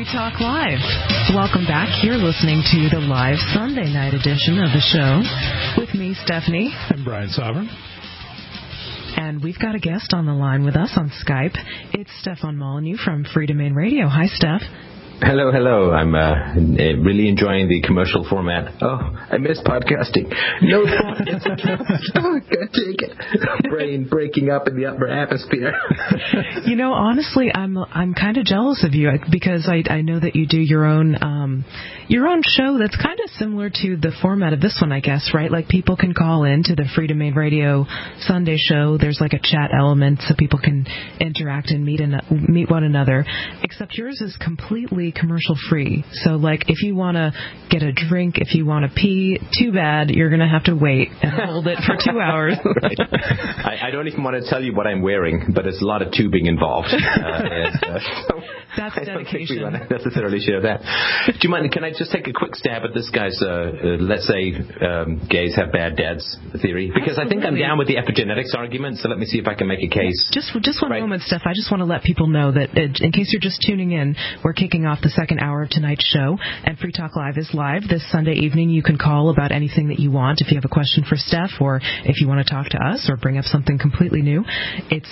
Talk Live. Welcome back. You're listening to the live Sunday night edition of the show with me, Stephanie. And Brian Sovereign. And we've got a guest on the line with us on Skype. It's Stefan Molyneux from Free Domain Radio. Hi, Steph. Hello. I'm really enjoying the commercial format. Oh, I miss podcasting. No thought. Oh, I can't take it. Brain breaking up in the upper atmosphere. You know, honestly, I'm kind of jealous of you because I know that you do your own show that's kind of similar to the format of this one, I guess, right? Like people can call in to the Free Domain Radio Sunday show. There's like a chat element so people can interact and meet one another. Except yours is completely commercial free. So like if you want to get a drink, if you want to pee, too bad, you're going to have to wait and hold it for 2 hours. Right. I don't even want to tell you what I'm wearing, but there's a lot of tubing involved. That's dedication. I don't think we want to necessarily share that. Do you mind, can I just take a quick stab at this guy's, let's say, gays have bad dads theory? Because Absolutely. I think I'm down with the epigenetics argument, so let me see if I can make a case. Just one moment, Steph. I just want to let people know that in case you're just tuning in, we're kicking off the second hour of tonight's show, and Free Talk Live is live this Sunday evening. You can call about anything that you want. If you have a question for Steph or if you want to talk to us or bring up something completely new, it's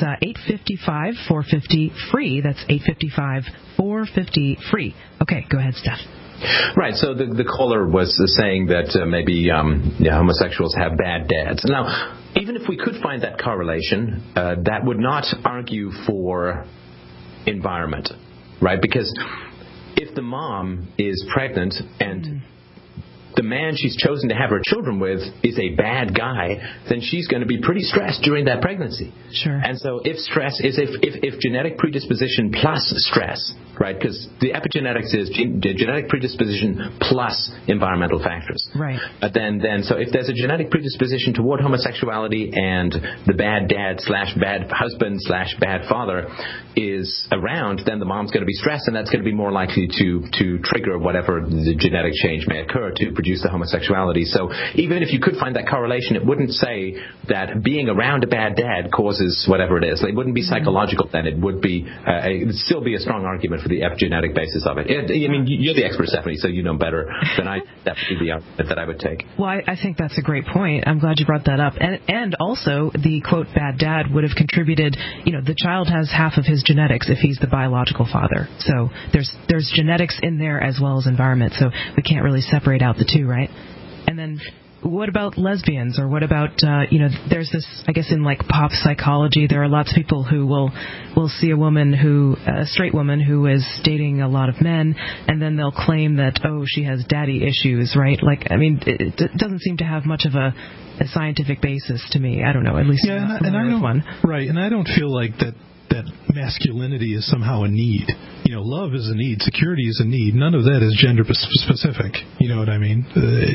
855-450-FREE. That's 855-450-FREE. Okay, go ahead, Steph. Right, so the caller was saying that maybe homosexuals have bad dads. Now, even if we could find that correlation, that would not argue for environment, right? Because if the mom is pregnant and the man she's chosen to have her children with is a bad guy, then she's going to be pretty stressed during that pregnancy. Sure. And so if stress is if genetic predisposition plus stress, right? Because the epigenetics is genetic predisposition plus environmental factors. Right. Then so if there's a genetic predisposition toward homosexuality and the bad dad / bad husband / bad father is around, then the mom's going to be stressed, and that's going to be more likely to trigger whatever the genetic change may occur to produce the homosexuality. So even if you could find that correlation, it wouldn't say that being around a bad dad causes whatever it is. It wouldn't be psychological then. It would be it would still be a strong argument for the epigenetic basis of it. I mean, you're the expert, Stephanie, so you know better than I. That would be the argument that I would take. Well, I think that's a great point. I'm glad you brought that up. And also, the, quote, bad dad would have contributed, the child has half of his genetics if he's the biological father. So there's genetics in there as well as environment. So we can't really separate out the two, right? And then what about lesbians, or what about, there's this, I guess in like pop psychology, there are lots of people who will see a straight woman who is dating a lot of men, and then they'll claim that, she has daddy issues, right? Like, I mean, it doesn't seem to have much of a scientific basis to me. I don't know, at least and I don't, one. Right, and I don't feel like that masculinity is somehow a need. Love is a need. Security is a need. None of that is gender specific. You know what I mean?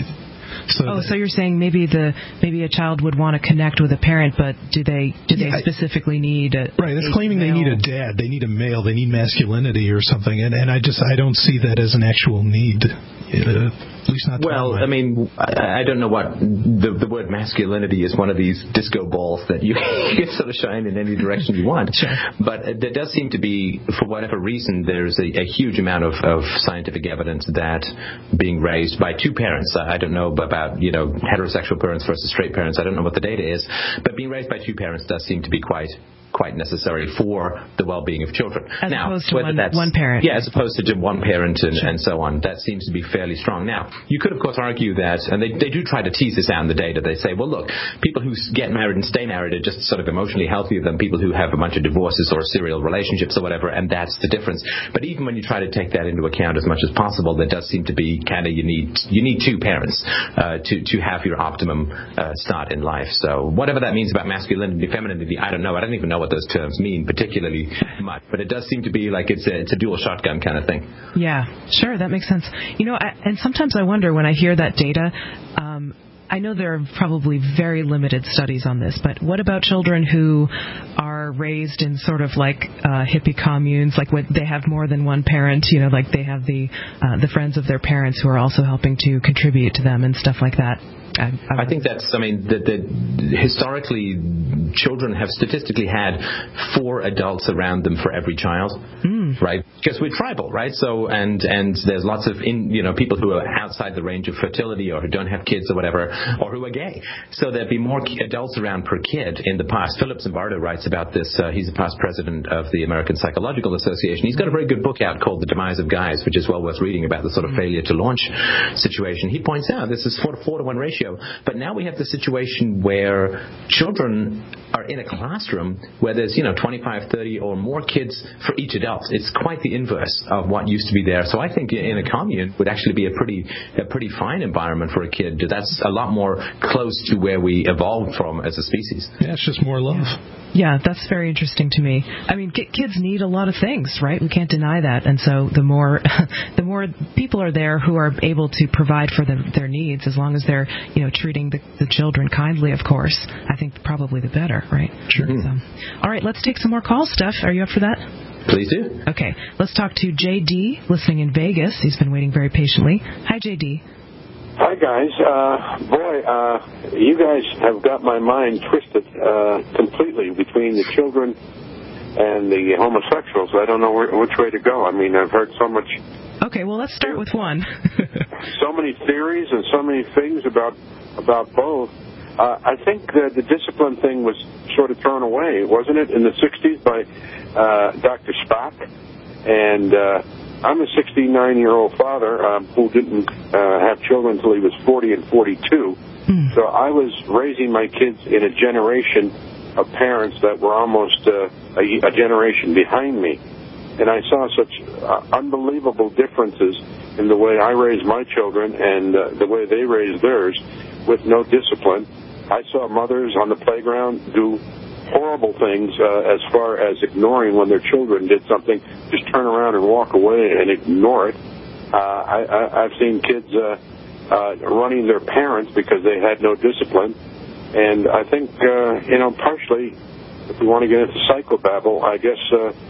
So you're saying maybe a child would want to connect with a parent, but do they specifically need a right? It's claiming male? They need a dad. They need a male. They need masculinity or something. And I don't see that as an actual need. At least not. Well, I mean, I don't know what the word masculinity is. One of these disco balls that you can sort of shine in any direction you want. Sure. But there does seem to be, for whatever reason, there's a huge amount of scientific evidence that being raised by two parents. I don't know about heterosexual parents versus straight parents. I don't know what the data is, but being raised by two parents does seem to be quite necessary for the well-being of children. As opposed to one parent. Yeah, as opposed to one parent and so on. That seems to be fairly strong. Now, you could, of course, argue that, and they do try to tease this out in the data. They say, well, look, people who get married and stay married are just sort of emotionally healthier than people who have a bunch of divorces or serial relationships or whatever, and that's the difference. But even when you try to take that into account as much as possible, there does seem to be kind of you need two parents to have your optimum start in life. So whatever that means about masculinity, femininity, I don't know. I don't even know what those terms mean particularly much, but it does seem to be like it's a dual shotgun kind of thing. Yeah, sure, that makes sense. And sometimes I wonder when I hear that data, I know there are probably very limited studies on this, but what about children who are raised in sort of like hippie communes, like when they have more than one parent, like they have the friends of their parents who are also helping to contribute to them and stuff like that? I think that's, historically, children have statistically had 4 adults around them for every child. right? Because we're tribal, right? So, and there's lots of, people who are outside the range of fertility or who don't have kids or whatever, or who are gay. So there'd be more adults around per kid in the past. Philip Zimbardo writes about this. He's a past president of the American Psychological Association. He's got a very good book out called The Demise of Guys, which is well worth reading, about the sort of failure to launch situation. He points out this is 4 to 1 ratio. But now we have the situation where children are in a classroom where there's, 25, 30 or more kids for each adult. It's quite the inverse of what used to be there. So I think in a commune would actually be a pretty fine environment for a kid. That's a lot more close to where we evolved from as a species. Yeah, it's just more love. Yeah, that's very interesting to me. I mean, kids need a lot of things, right? We can't deny that. And so the more people are there who are able to provide for their needs, as long as they're, treating the children kindly, of course, I think probably the better, right? Sure. So, all right, let's take some more calls, Steph. Are you up for that? Please do. Okay, let's talk to J.D., listening in Vegas. He's been waiting very patiently. Hi, J.D. Hi, guys. You guys have got my mind twisted completely between the children and the homosexuals. I don't know which way to go. I mean, I've heard so much. Okay, well, let's start with one. So many theories and so many things about both. I think the discipline thing was sort of thrown away, wasn't it, in the 60s by Dr. Spock? And I'm a 69-year-old father who didn't have children until he was 40 and 42. So I was raising my kids in a generation of parents that were almost a generation behind me. And I saw such unbelievable differences in the way I raised my children and the way they raised theirs with no discipline. I saw mothers on the playground do horrible things as far as ignoring when their children did something, just turn around and walk away and ignore it. I've seen kids running their parents because they had no discipline. And I think, partially, if we want to get into psychobabble, I guess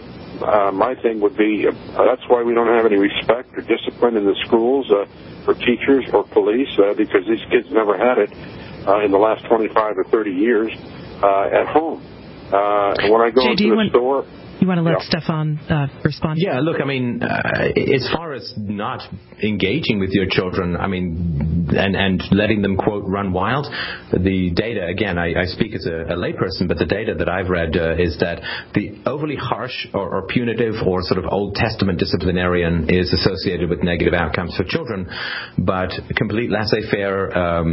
my thing would be that's why we don't have any respect or discipline in the schools for teachers or police because these kids never had it in the last 25 or 30 years at home. When I go into the store... You want to let Stefan respond? Yeah, look, I mean, as far as not engaging with your children, I mean, and letting them, quote, run wild, the data, again, I speak as a layperson, but the data that I've read is that the overly harsh or punitive or sort of Old Testament disciplinarian is associated with negative outcomes for children, but complete laissez-faire,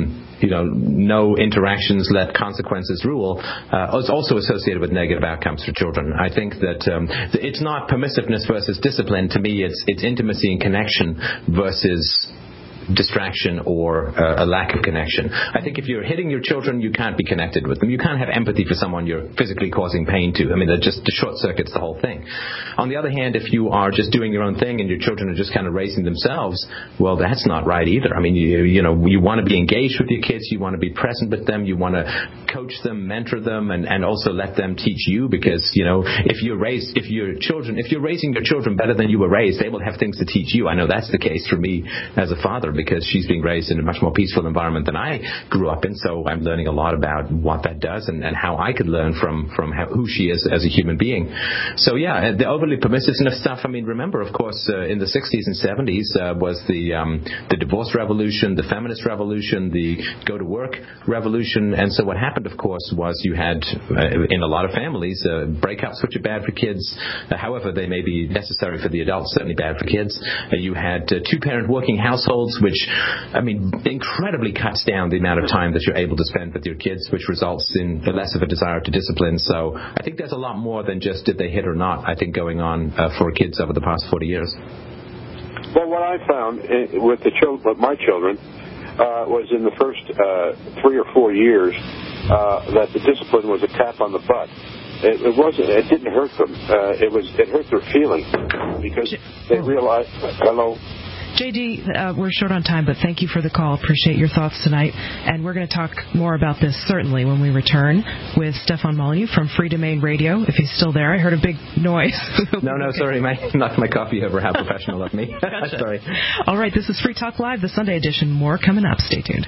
no interactions, let consequences rule, is also associated with negative outcomes for children. I think that it's not permissiveness versus discipline. To me, it's intimacy and connection versus distraction or a lack of connection. I think if you're hitting your children, you can't be connected with them. You can't have empathy for someone you're physically causing pain to. I mean, that just short circuits the whole thing. On the other hand, if you are just doing your own thing and your children are just kind of raising themselves, well, that's not right either. I mean, you want to be engaged with your kids. You want to be present with them. You want to coach them, mentor them, and also let them teach you because, if you're raising your children better than you were raised, they will have things to teach you. I know that's the case for me as a father, because she's being raised in a much more peaceful environment than I grew up in. So I'm learning a lot about what that does and how I could learn from who she is as a human being. So yeah, the overly permissiveness stuff. I mean, remember, of course, in the 60s and 70s was the divorce revolution, the feminist revolution, the go to work revolution. And so what happened, of course, was you had in a lot of families breakups, which are bad for kids. However, they may be necessary for the adults, certainly bad for kids. You had two-parent working households, which, I mean, incredibly cuts down the amount of time that you're able to spend with your kids, which results in less of a desire to discipline. So I think there's a lot more than just did they hit or not, I think, going on for kids over the past 40 years. Well, what I found with my children was in the first 3 or 4 years that the discipline was a tap on the butt. It didn't hurt them. It hurt their feelings because they realized. Hello. J.D., we're short on time, but thank you for the call. Appreciate your thoughts tonight. And we're going to talk more about this, certainly, when we return with Stefan Molyneux from Free Domain Radio. If he's still there. I heard a big noise. No, sorry. Knocked my coffee over. How professional of me. Gotcha. Sorry. All right, this is Free Talk Live, the Sunday edition. More coming up. Stay tuned.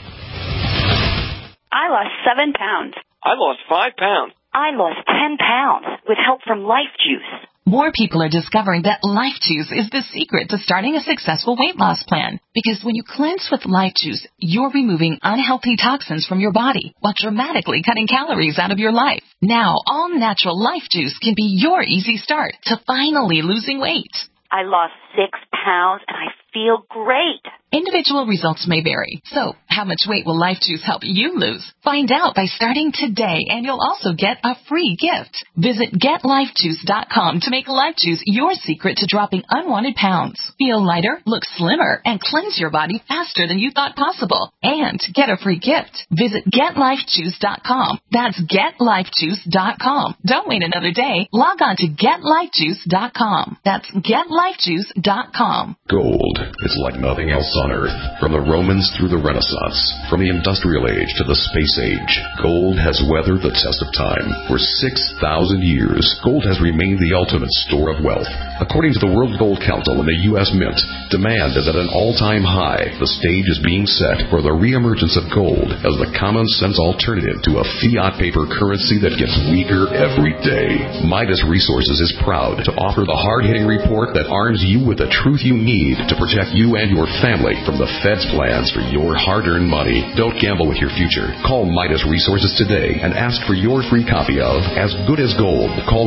I lost 7 pounds. I lost 5 pounds. I lost 10 pounds with help from Life Juice. More people are discovering that Life Juice is the secret to starting a successful weight loss plan. Because when you cleanse with Life Juice, you're removing unhealthy toxins from your body while dramatically cutting calories out of your life. Now, all natural Life Juice can be your easy start to finally losing weight. I lost 6 pounds and I feel great. Individual results may vary. So, how much weight will Life Juice help you lose? Find out by starting today, and you'll also get a free gift. Visit GetLifeJuice.com to make Life Juice your secret to dropping unwanted pounds. Feel lighter, look slimmer, and cleanse your body faster than you thought possible. And get a free gift. Visit GetLifeJuice.com. That's GetLifeJuice.com. Don't wait another day. Log on to GetLifeJuice.com. That's GetLifeJuice.com. Gold is like nothing else on Earth. From the Romans through the Renaissance, from the Industrial Age to the Space Age, gold has weathered the test of time. For 6,000 years, gold has remained the ultimate store of wealth. According to the World Gold Council and the U.S. Mint, demand is at an all-time high. The stage is being set for the reemergence of gold as the common-sense alternative to a fiat paper currency that gets weaker every day. Midas Resources is proud to offer the hard-hitting report that arms you with the truth you need to protect you and your family from the Fed's plans for your hard-earned money. Don't gamble with your future. Call Midas Resources today and ask for your free copy of As Good as Gold. Call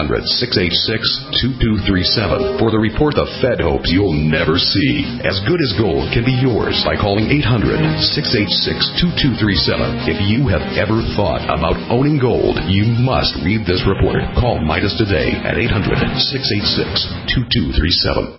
1-800-686-2237 for the report the Fed hopes you'll never see. As Good as Gold can be yours by calling 800-686-2237. If you have ever thought about owning gold, you must read this report. Call Midas today at 800-686-2237.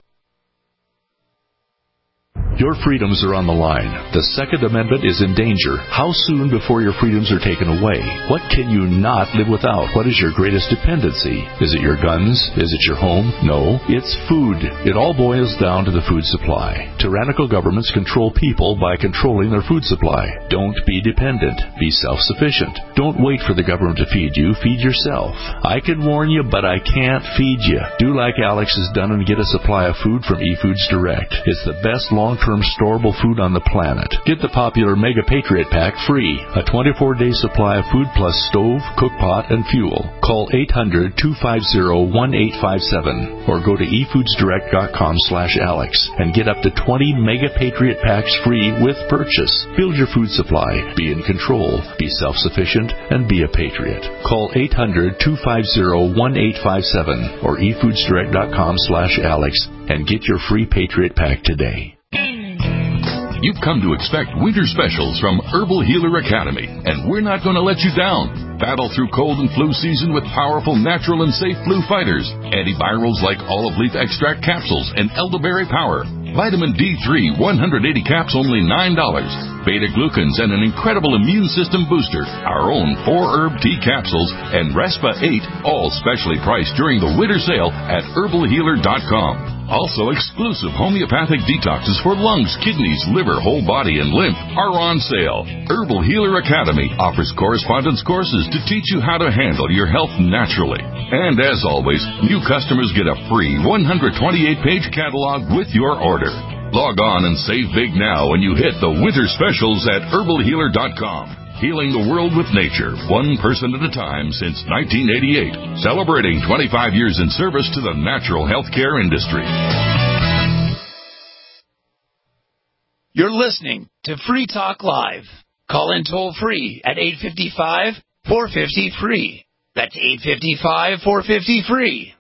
Your freedoms are on the line. The Second Amendment is in danger. How soon before your freedoms are taken away? What can you not live without? What is your greatest dependency? Is it your guns? Is it your home? No, it's food. It all boils down to the food supply. Tyrannical governments control people by controlling their food supply. Don't be dependent. Be self-sufficient. Don't wait for the government to feed you. Feed yourself. I can warn you, but I can't feed you. Do like Alex has done and get a supply of food from eFoods Direct. It's the best long-term storable food on the planet. Get the popular Mega Patriot Pack free. A 24-day supply of food plus stove, cook pot, and fuel. Call 800-250-1857 or go to efoodsdirect.com/Alex and get up to 20 Mega Patriot Packs free with purchase. Build your food supply. Be in control. Be self-sufficient and be a patriot. Call 800-250-1857 or efoodsdirect.com/Alex and get your free Patriot Pack today. You've come to expect winter specials from Herbal Healer Academy, and we're not going to let you down. Battle through cold and flu season with powerful, natural, and safe flu fighters. Antivirals like olive leaf extract capsules and elderberry power. Vitamin D3, 180 caps, only $9. Beta-glucans and an incredible immune system booster. Our own 4-herb tea capsules and Respa 8, all specially priced during the winter sale at herbalhealer.com. Also, exclusive homeopathic detoxes for lungs, kidneys, liver, whole body, and lymph are on sale. Herbal Healer Academy offers correspondence courses to teach you how to handle your health naturally. And as always, new customers get a free 128-page catalog with your order. Log on and save big now when you hit the winter specials at herbalhealer.com. Healing the world with nature, one person at a time since 1988. Celebrating 25 years in service to the natural healthcare industry. You're listening to Free Talk Live. Call in toll free at 855-450-FREE. That's 855-450-FREE.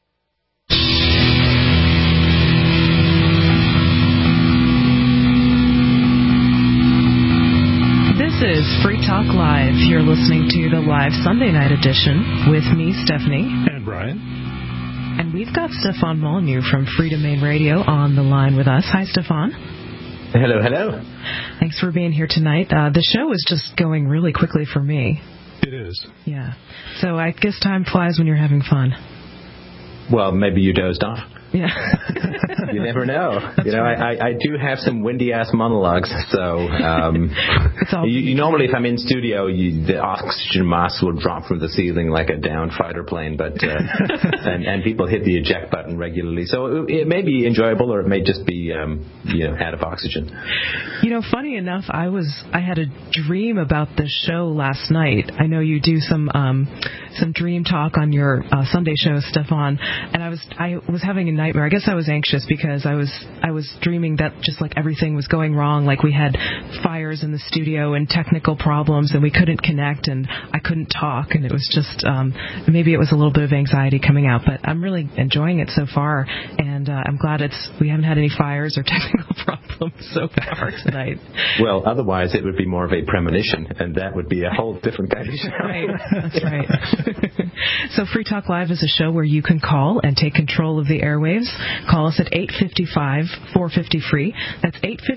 This is Free Talk Live. You're listening to the live Sunday night edition with me, Stephanie. And Brian. And we've got Stefan Molyneux from Freedom Main Radio on the line with us. Hi, Stefan. Hello, hello. Thanks for being here tonight. The show is just going really quickly for me. It is. Yeah. So I guess time flies when you're having fun. Well, maybe you dozed off. Yeah. You never know. I do have some windy-ass monologues, so you normally, if I'm in studio, the oxygen mask will drop from the ceiling like a downed fighter plane, but and people hit the eject button regularly. So it may be enjoyable, or it may just be out of oxygen. Funny enough, I had a dream about this show last night. I know you do some some dream talk on your Sunday show, Stefan, and I was having a nightmare. I guess I was anxious because I was dreaming that just like everything was going wrong, like we had fires in the studio and technical problems, and we couldn't connect, and I couldn't talk, and it was just maybe it was a little bit of anxiety coming out, but I'm really enjoying it so far, and I'm glad we haven't had any fires or technical problems so far tonight. Well, otherwise it would be more of a premonition, and that would be a whole different kind of show. Right, that's right. So Free Talk Live is a show where you can call and take control of the airwaves. Call us at 855-450-FREE. That's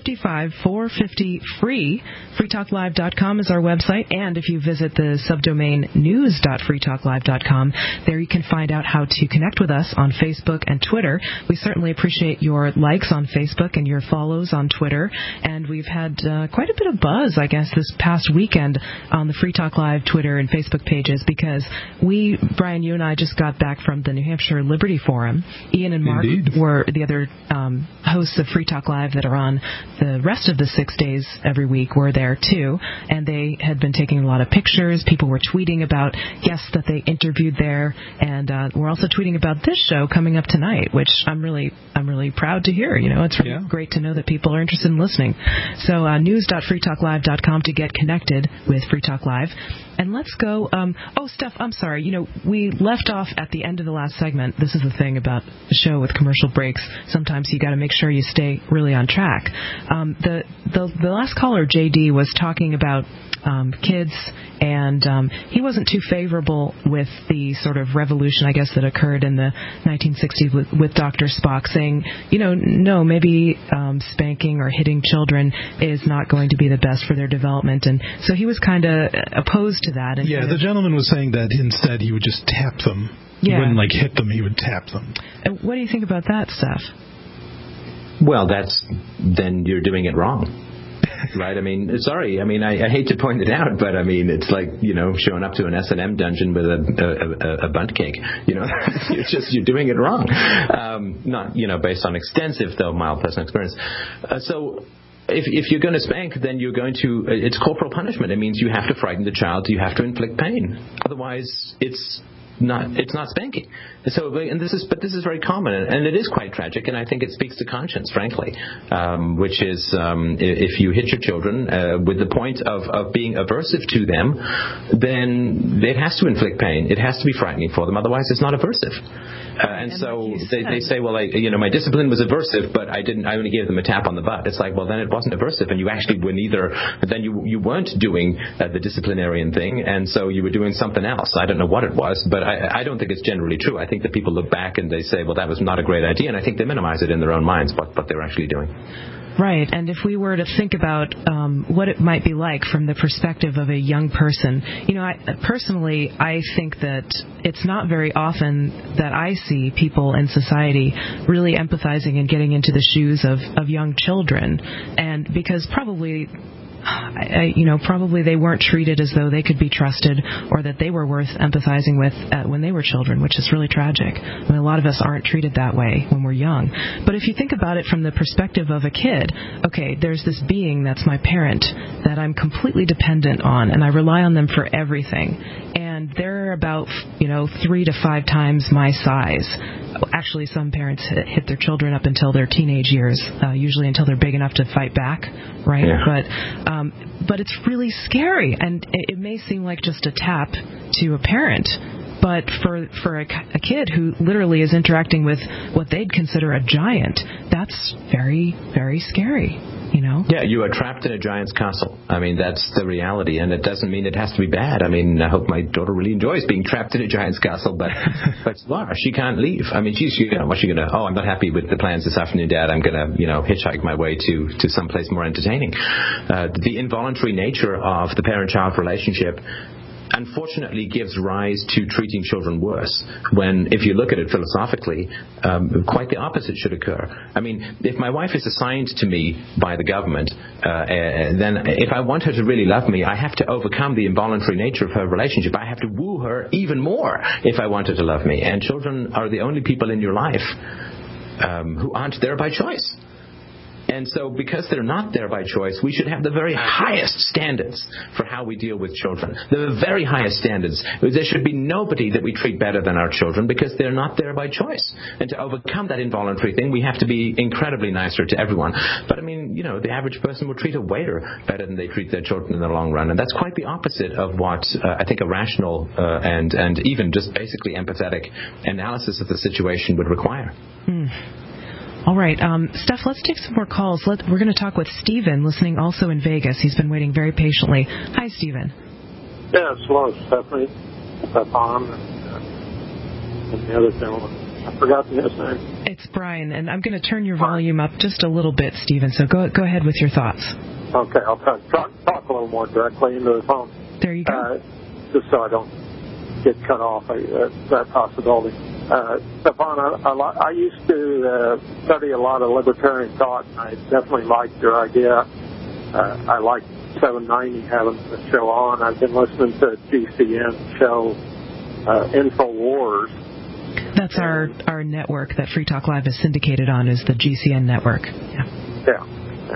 855-450-FREE. FreeTalkLive.com is our website, and if you visit the subdomain news.freetalklive.com, there you can find out how to connect with us on Facebook and Twitter. We certainly appreciate your likes on Facebook and your follows on Twitter, and we've had quite a bit of buzz, I guess, this past weekend on the Free Talk Live Twitter and Facebook pages, because Brian, you and I just got back from the New Hampshire Liberty Forum. Ian and Mark were the other hosts of Free Talk Live that are on the rest of the 6 days every week were there too, and they had been taking a lot of pictures. People were tweeting about guests that they interviewed there, and we're also tweeting about this show coming up tonight, which I'm really proud to hear. You know, it's really great to know that people are interested in listening. So news.freetalklive.com to get connected with Free Talk Live. And let's go. Steph, I'm sorry. You know, we left off at the end of the last segment. This is the thing about the show with commercial breaks. Sometimes you got to make sure you stay really on track. The last caller, JD, was talking about kids, and he wasn't too favorable with the sort of revolution, I guess, that occurred in the 1960s with Dr. Spock, saying, you know, no, maybe spanking or hitting children is not going to be the best for their development. And so he was kind of opposed to that. And the gentleman was saying that instead he would just tap them. He wouldn't hit them, he would tap them. What do you think about that, Steph? Well, then you're doing it wrong. Right? I mean, sorry. I mean, I hate to point it out, but I mean, it's like, you know, showing up to an S&M dungeon with a bundt cake. You know, you're doing it wrong. Not, you know, based on extensive, though mild personal experience. So if you're going to spank, then you're going to, it's corporal punishment. It means you have to frighten the child. You have to inflict pain. Otherwise, it's not spanking. So, this is very common, and it is quite tragic, and I think it speaks to conscience, frankly, which is if you hit your children with the point of being aversive to them, then it has to inflict pain. It has to be frightening for them. Otherwise, it's not aversive. And so they say, well, my discipline was aversive, but I only gave them a tap on the butt. It's like, well, then it wasn't aversive, and you actually were you weren't doing the disciplinarian thing, and so you were doing something else. I don't know what it was, but I don't think it's generally true. I think that people look back and they say, well, that was not a great idea, and I think they minimize it in their own minds, what they're actually doing. Right, and if we were to think about what it might be like from the perspective of a young person, you know, I think that it's not very often that I see people in society really empathizing and getting into the shoes of young children, and because probably they weren't treated as though they could be trusted or that they were worth empathizing with when they were children, which is really tragic. I mean, a lot of us aren't treated that way when we're young. But if you think about it from the perspective of a kid, okay, there's this being that's my parent that I'm completely dependent on, and I rely on them for everything. And they're about, 3 to 5 times my size. Actually, some parents hit their children up until their teenage years, usually until they're big enough to fight back, right? Yeah. But it's really scary, and it may seem like just a tap to a parent, but for a kid who literally is interacting with what they'd consider a giant, that's very, very scary. Yeah, you are trapped in a giant's castle. I mean, that's the reality, and it doesn't mean it has to be bad. I mean, I hope my daughter really enjoys being trapped in a giant's castle, but she can't leave. I mean, what's she gonna? Oh, I'm not happy with the plans this afternoon, Dad. I'm gonna, hitchhike my way to someplace more entertaining. The involuntary nature of the parent-child relationship unfortunately gives rise to treating children worse, when, if you look at it philosophically, quite the opposite should occur. I mean, if my wife is assigned to me by the government, then if I want her to really love me, I have to overcome the involuntary nature of her relationship. I have to woo her even more if I want her to love me. And children are the only people in your life who aren't there by choice. And so because they're not there by choice, we should have the very highest standards for how we deal with children. The very highest standards. There should be nobody that we treat better than our children because they're not there by choice. And to overcome that involuntary thing, we have to be incredibly nicer to everyone. But I mean, the average person will treat a waiter better than they treat their children in the long run. And that's quite the opposite of what I think a rational and even just basically empathetic analysis of the situation would require. All right. Steph, let's take some more calls. We're going to talk with Stephen, listening also in Vegas. He's been waiting very patiently. Hi, Stephen. Yes, hello, Stephanie, Stefan, and the other gentleman. I forgot his name. It's Brian, and I'm going to turn your volume up just a little bit, Stephen, so go ahead with your thoughts. Okay, I'll talk a little more directly into the phone. There you go. Just so I don't get cut off, that possibility. Stefan, I used to study a lot of libertarian thought, and I definitely liked your idea. I like 790 having the show on. I've been listening to GCN show InfoWars. That's our network that Free Talk Live is syndicated on, is the GCN network. Yeah.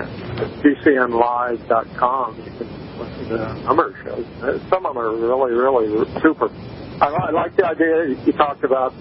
GCNlive.com. You can listen to a number of shows. Some of them are really, really super. I like the idea you talked about.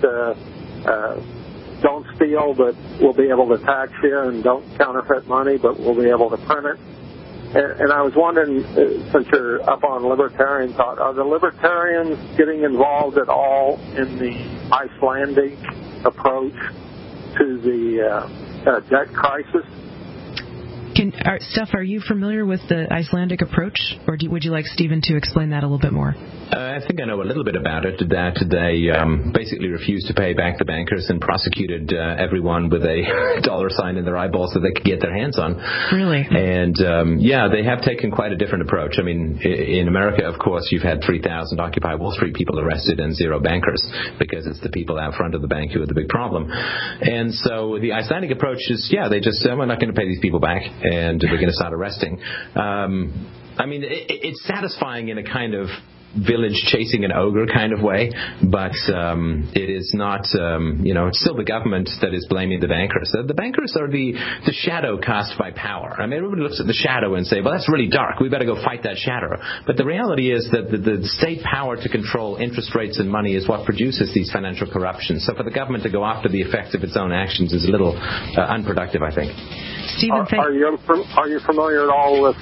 Don't steal, but we'll be able to tax you, and don't counterfeit money, but we'll be able to print it. And I was wondering, since you're up on libertarian thought, are the libertarians getting involved at all in the Icelandic approach to the debt crisis? Steph, are you familiar with the Icelandic approach, or would you like Stephen to explain that a little bit more? I think I know a little bit about it, that they basically refused to pay back the bankers and prosecuted everyone with a dollar sign in their eyeball so they could get their hands on. Really? And, they have taken quite a different approach. I mean, in America, of course, you've had 3,000 Occupy Wall Street people arrested and 0 bankers because it's the people out front of the bank who are the big problem. And so the Icelandic approach is, they just said, we're not going to pay these people back, and we're going to start arresting. I mean, it's satisfying in a kind of village chasing an ogre kind of way, but it is not, it's still the government that is blaming the bankers. The bankers are the shadow cast by power. I mean, everybody looks at the shadow and say, well, that's really dark. We better go fight that shadow. But the reality is that the state power to control interest rates and money is what produces these financial corruptions. So for the government to go after the effects of its own actions is a little unproductive, I think. Stephen, are you familiar at all with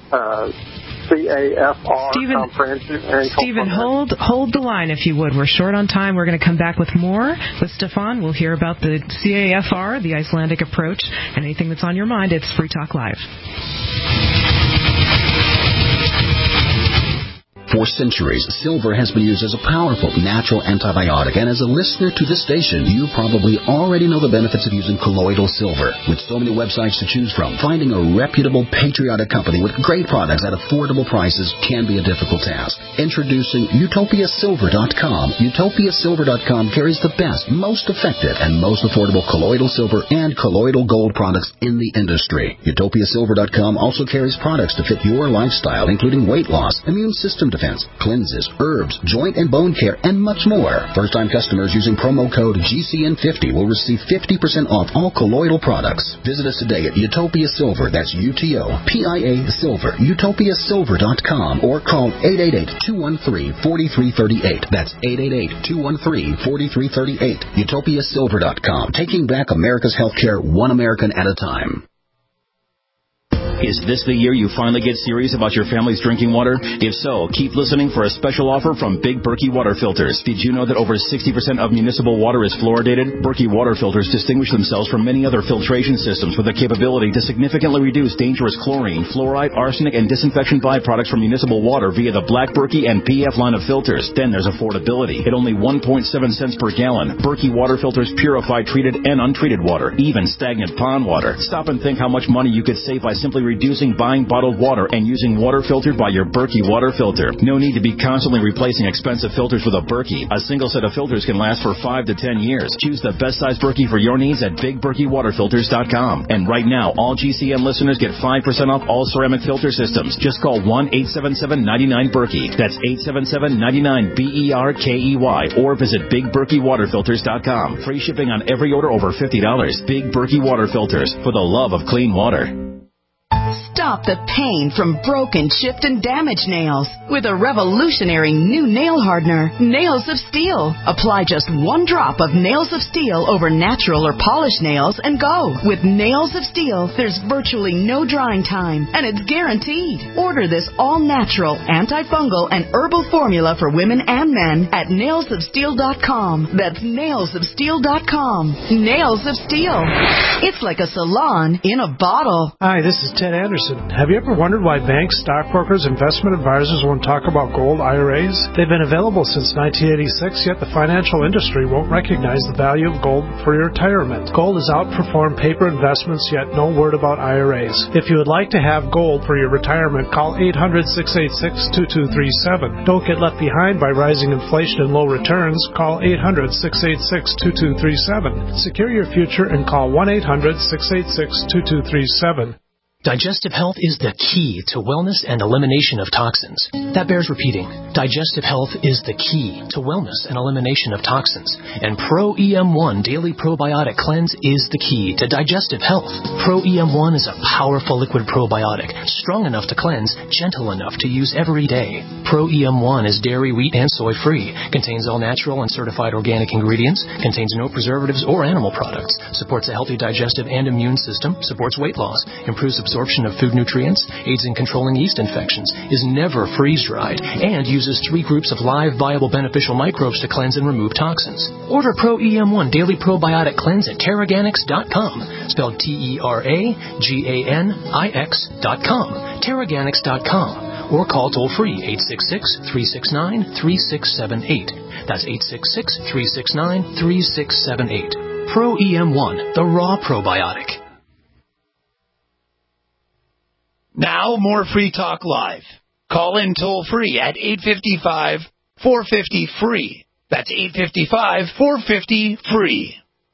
CAFR comprehension? Stephen, hold the line if you would. We're short on time. We're going to come back with more with Stefan. We'll hear about the CAFR, the Icelandic approach, and anything that's on your mind. It's Free Talk Live. For centuries, silver has been used as a powerful natural antibiotic, and as a listener to this station, you probably already know the benefits of using colloidal silver. With so many websites to choose from, finding a reputable, patriotic company with great products at affordable prices can be a difficult task. Introducing UtopiaSilver.com. UtopiaSilver.com carries the best, most effective, and most affordable colloidal silver and colloidal gold products in the industry. UtopiaSilver.com also carries products to fit your lifestyle, including weight loss, immune system defense, cleanses, herbs, joint and bone care, and much more. First-time customers using promo code GCN50 will receive 50% off all colloidal products. Visit us today at Utopia Silver. That's UTOPIA Silver. UtopiaSilver.com or call 888-213-4338. That's 888-213-4338. UtopiaSilver.com. Taking back America's healthcare one American at a time. Is this the year you finally get serious about your family's drinking water? If so, keep listening for a special offer from Big Berkey Water Filters. Did you know that over 60% of municipal water is fluoridated? Berkey Water Filters distinguish themselves from many other filtration systems with the capability to significantly reduce dangerous chlorine, fluoride, arsenic, and disinfection byproducts from municipal water via the Black Berkey and PF line of filters. Then there's affordability. At only 1.7 cents per gallon, Berkey Water Filters purify treated and untreated water, even stagnant pond water. Stop and think how much money you could save by simply reducing buying bottled water and using water filtered by your Berkey water filter. No need to be constantly replacing expensive filters with a Berkey. A single set of filters can last for 5 to 10 years. Choose the best size Berkey for your needs at BigBerkeyWaterFilters.com. And right now, all GCN listeners get 5% off all ceramic filter systems. Just call 1-877-99-BERKEY. That's 877-99-BERKEY. Or visit BigBerkeyWaterFilters.com. Free shipping on every order over $50. Big Berkey Water Filters, for the love of clean water. Stop the pain from broken, chipped, and damaged nails with a revolutionary new nail hardener, Nails of Steel. Apply just 1 drop of Nails of Steel over natural or polished nails and go. With Nails of Steel, there's virtually no drying time, and it's guaranteed. Order this all-natural, antifungal, and herbal formula for women and men at nailsofsteel.com. That's nailsofsteel.com. Nails of Steel. It's like a salon in a bottle. Hi, this is Ted Anderson. Have you ever wondered why banks, stockbrokers, investment advisors won't talk about gold IRAs? They've been available since 1986, yet the financial industry won't recognize the value of gold for your retirement. Gold has outperformed paper investments, yet no word about IRAs. If you would like to have gold for your retirement, call 800-686-2237. Don't get left behind by rising inflation and low returns. Call 800-686-2237. Secure your future and call 1-800-686-2237. Digestive health is the key to wellness and elimination of toxins. That bears repeating. Digestive health is the key to wellness and elimination of toxins. And Pro EM1 Daily Probiotic Cleanse is the key to digestive health. Pro EM1 is a powerful liquid probiotic, strong enough to cleanse, gentle enough to use every day. Pro EM1 is dairy, wheat, and soy free, contains all natural and certified organic ingredients, contains no preservatives or animal products, supports a healthy digestive and immune system, supports weight loss, improves absorption of food nutrients, aids in controlling yeast infections, is never freeze-dried, and uses 3 groups of live, viable, beneficial microbes to cleanse and remove toxins. Order Pro EM1 Daily Probiotic Cleanse at Teraganix.com, spelled Teraganix.com, Teraganix.com, or call toll-free 866-369-3678. That's 866-369-3678. Pro EM1, the raw probiotic. Now, more Free Talk Live. Call in toll-free at 855-450-FREE. That's 855-450-FREE.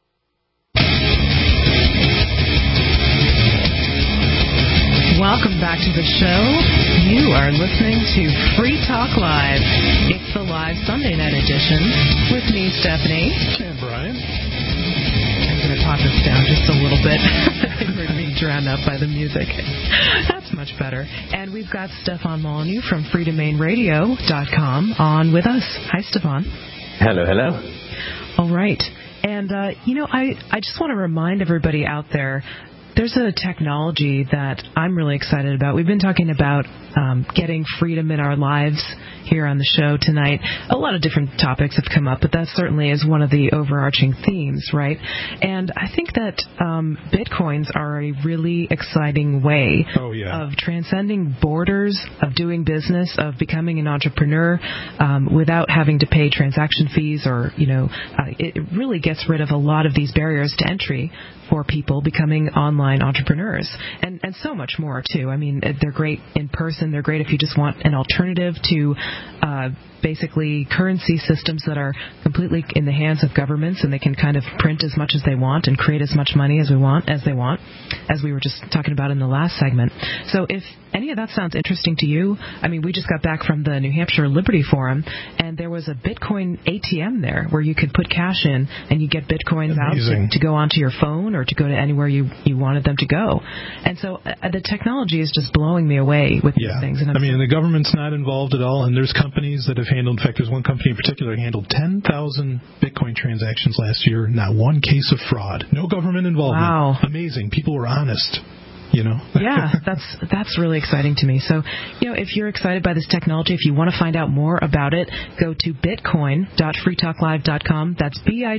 Welcome back to the show. You are listening to Free Talk Live. It's the live Sunday night edition with me, Stephanie. And Brian. I'm going to talk this down just a little bit. We're being drowned out by the music. That's much better. And we've got Stefan Molyneux from freedomainradio.com on with us. Hi, Stefan. Hello, hello. All right. And, I just want to remind everybody out there, there's a technology that I'm really excited about. We've been talking about getting freedom in our lives here on the show tonight. A lot of different topics have come up, but that certainly is one of the overarching themes, right? And I think that Bitcoins are a really exciting way of transcending borders, of doing business, of becoming an entrepreneur without having to pay transaction fees or, it really gets rid of a lot of these barriers to entry for people becoming online entrepreneurs and so much more, too. I mean, they're great in person. They're great if you just want an alternative to basically currency systems that are completely in the hands of governments, and they can kind of print as much as they want and create as much money as they want, as we were just talking about in the last segment. So if any of that sounds interesting to you, I mean, we just got back from the New Hampshire Liberty Forum, and there was a Bitcoin ATM there where you could put cash in and you get Bitcoins out to go onto your phone or to go to anywhere you wanted them to go. And so the technology is just blowing me away with these things. And the government's not involved at all, and there's companies that have handled, in fact, there's one company in particular that handled 10,000 Bitcoin transactions last year, not one case of fraud. No government involvement. Wow. Amazing. People were honest. Yeah, that's really exciting to me. So, if you're excited by this technology, if you want to find out more about it, go to bitcoin.freetalklive.com. That's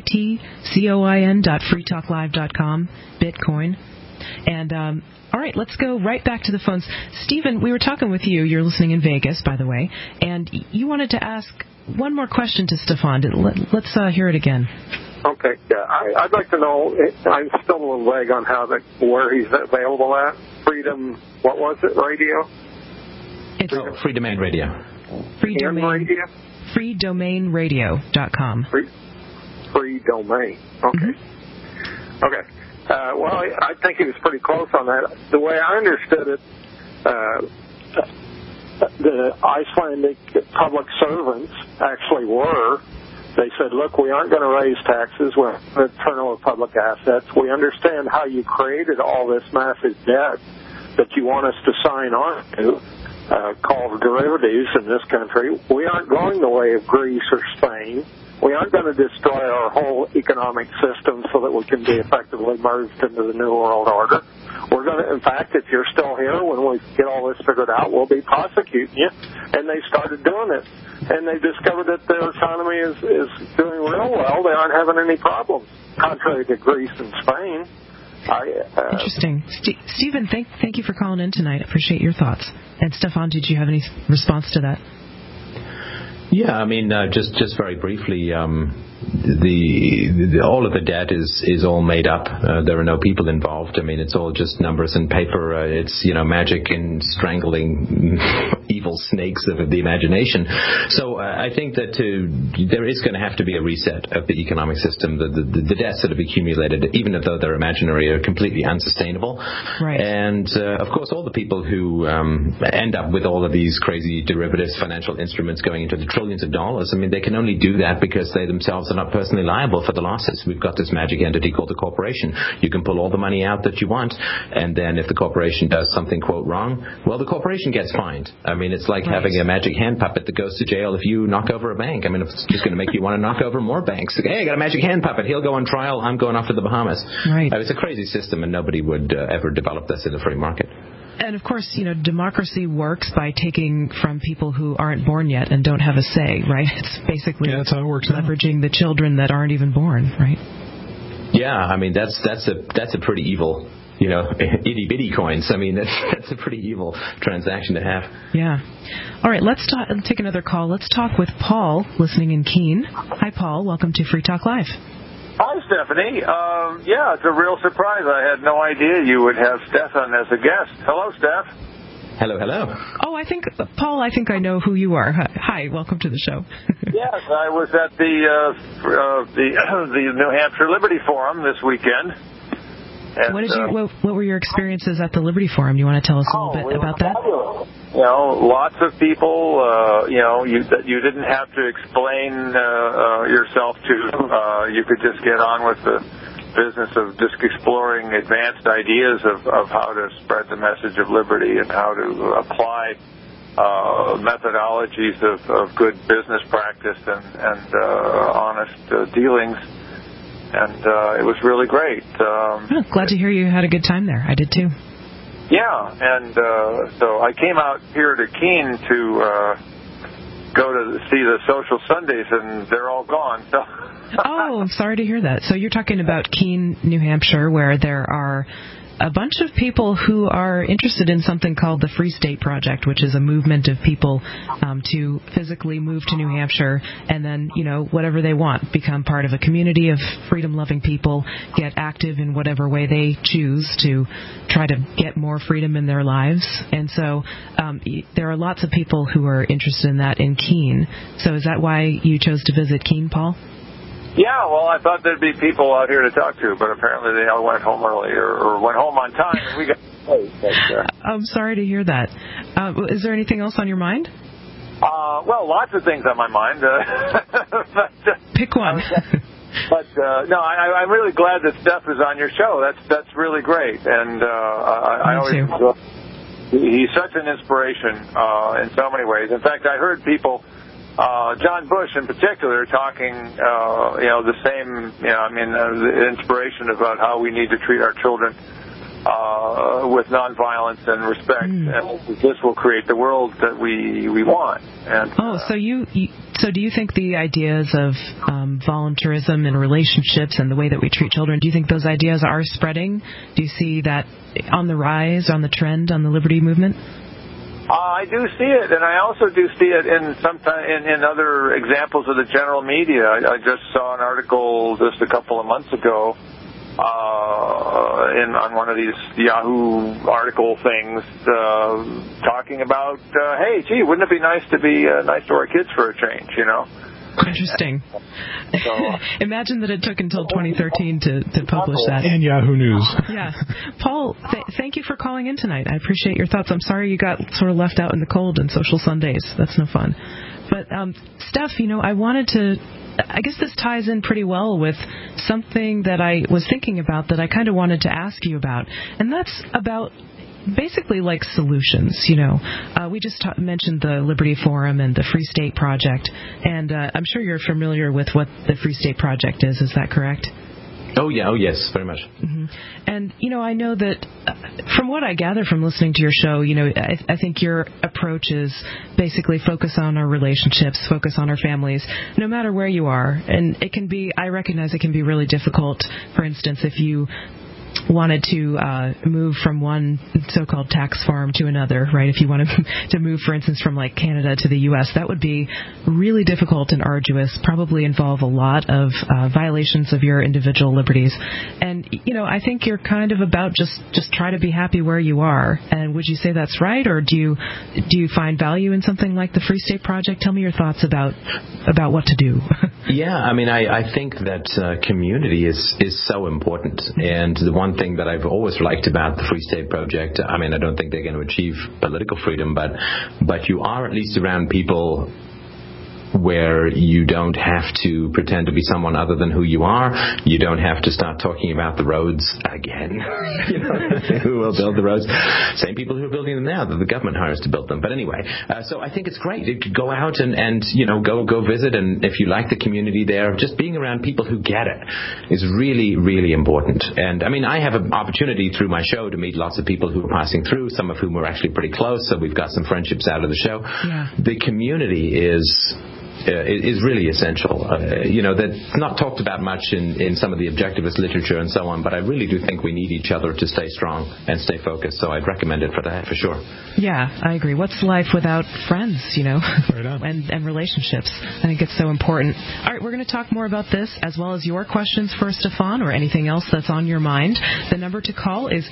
bitcoin.freetalklive.com. Bitcoin. And, all right, let's go right back to the phones. Stephen, we were talking with you. You're listening in Vegas, by the way. And you wanted to ask one more question to Stefan. Let's hear it again. Okay, yeah. I'd like to know, I'm still a little vague on where he's available at. Freedom, what was it, radio? It's Free Domain Radio. Free Domain Radio? freedomainradio.com. Free Domain. Okay. Mm-hmm. Okay. Well, I think he was pretty close on that. The way I understood it, the Icelandic public servants actually were. They said, look, we aren't going to raise taxes. We're going to turn over public assets. We understand how you created all this massive debt that you want us to sign on to, called derivatives in this country. We aren't going the way of Greece or Spain. We aren't going to destroy our whole economic system so that we can be effectively merged into the New World Order. We're going to, in fact, if you're still here when we get all this figured out, we'll be prosecuting you. And they started doing it. And they discovered that their economy is doing real well. They aren't having any problems, contrary to Greece and Spain. Interesting. Stephen, thank you for calling in tonight. I appreciate your thoughts. And Stefan, did you have any response to that? Yeah, I mean, just very briefly, all of the debt is all made up. There are no people involved. I mean, it's all just numbers and paper. It's magic and strangling evil snakes of the imagination. So I think that there is going to have to be a reset of the economic system. The debts that have accumulated, even though they're imaginary, are completely unsustainable. Right. And of course, all the people who end up with all of these crazy derivatives, financial instruments going into the trillions of dollars, I mean, they can only do that because they themselves are not personally liable for the losses. We've got this magic entity called the corporation. You can pull all the money out that you want, and then if the corporation does something, quote, wrong, well, the corporation gets fined. I mean, it's like having a magic hand puppet that goes to jail if you knock over a bank. I mean, it's just going to make you want to knock over more banks. Hey, I got a magic hand puppet. He'll go on trial. I'm going off to the Bahamas. Right. It's a crazy system, and nobody would ever develop this in a free market. And, of course, democracy works by taking from people who aren't born yet and don't have a say, right? It's basically that's how it works leveraging the children that aren't even born, right? Yeah, I mean, that's a pretty evil, itty-bitty coins. I mean, that's a pretty evil transaction to have. Yeah. All right, let's take another call. Let's talk with Paul, listening in Keene. Hi, Paul. Welcome to Free Talk Live. Hi, Stephanie. Yeah, it's a real surprise. I had no idea you would have Stefan as a guest. Hello, Steph. Hello. Oh, Paul, I think I know who you are. Hi, welcome to the show. Yes, I was at the New Hampshire Liberty Forum this weekend. And, what were your experiences at the Liberty Forum? You want to tell us a little bit about that? Fabulous. Lots of people. You didn't have to explain yourself to. You could just get on with the business of just exploring advanced ideas of how to spread the message of liberty and how to apply methodologies of good business practice and honest dealings. And it was really great. Glad to hear you had a good time there. I did too. Yeah, and so I came out here to Keene to go to see the Social Sundays, and they're all gone. So. Oh, I'm sorry to hear that. So you're talking about Keene, New Hampshire, where there are a bunch of people who are interested in something called the Free State Project, which is a movement of people to physically move to New Hampshire and then, whatever they want, become part of a community of freedom-loving people, get active in whatever way they choose to try to get more freedom in their lives. And so there are lots of people who are interested in that in Keene. So is that why you chose to visit Keene, Paul? Yeah, well, I thought there'd be people out here to talk to, but apparently they all went home early or went home on time, and we got late. I'm sorry to hear that. Is there anything else on your mind? Well, lots of things on my mind. Pick one. But no, I'm really glad that Steph is on your show. That's really great, and I always he's such an inspiration in so many ways. In fact, I heard people. John Bush in particular talking, the same, the inspiration about how we need to treat our children with nonviolence and respect, and this will create the world that we want. And, so do you think the ideas of voluntarism in relationships and the way that we treat children, do you think those ideas are spreading? Do you see that on the rise, on the trend, on the liberty movement? I do see it, and I also do see it in other examples of the general media. I just saw an article just a couple of months ago on one of these Yahoo article things talking about, hey, gee, wouldn't it be nice to be nice to our kids for a change, Interesting. Imagine that it took until 2013 to publish that. And Yahoo News. Yeah. Paul, thank you for calling in tonight. I appreciate your thoughts. I'm sorry you got sort of left out in the cold on Social Sundays. That's no fun. But, Steph, I wanted to... I guess this ties in pretty well with something that I was thinking about that I kind of wanted to ask you about. And that's about... basically like solutions, we just mentioned the Liberty Forum and the Free State Project, and I'm sure you're familiar with what the Free State Project is that correct? Oh, yeah. Oh, yes, very much. Mm-hmm. And, I know that from what I gather from listening to your show, I think your approach is basically focus on our relationships, focus on our families, no matter where you are. And I recognize it can be really difficult, for instance, if you wanted to move from one so-called tax farm to another, right? If you wanted to move, for instance, from like Canada to the U.S., that would be really difficult and arduous, probably involve a lot of violations of your individual liberties. And, I think you're kind of about just try to be happy where you are. And would you say that's right? Or do you find value in something like the Free State Project? Tell me your thoughts about what to do. Yeah, I think that community is so important. And the one thing that I've always liked about the Free State Project, I don't think they're going to achieve political freedom, but you are at least around people where you don't have to pretend to be someone other than who you are. You don't have to start talking about the roads again. Who will build the roads? Same people who are building them now that the government hires to build them. But anyway, so I think it's great. You could go out and go visit, and if you like the community there, just being around people who get it is really, really important. And I have an opportunity through my show to meet lots of people who are passing through, some of whom are actually pretty close, so we've got some friendships out of the show. Yeah. The community is really essential. That's not talked about much in some of the objectivist literature and so on, but I really do think we need each other to stay strong and stay focused, so I'd recommend it for that, for sure. Yeah, I agree. What's life without friends, Right on. and relationships? I think it's so important. All right, we're going to talk more about this, as well as your questions for Stefan or anything else that's on your mind. The number to call is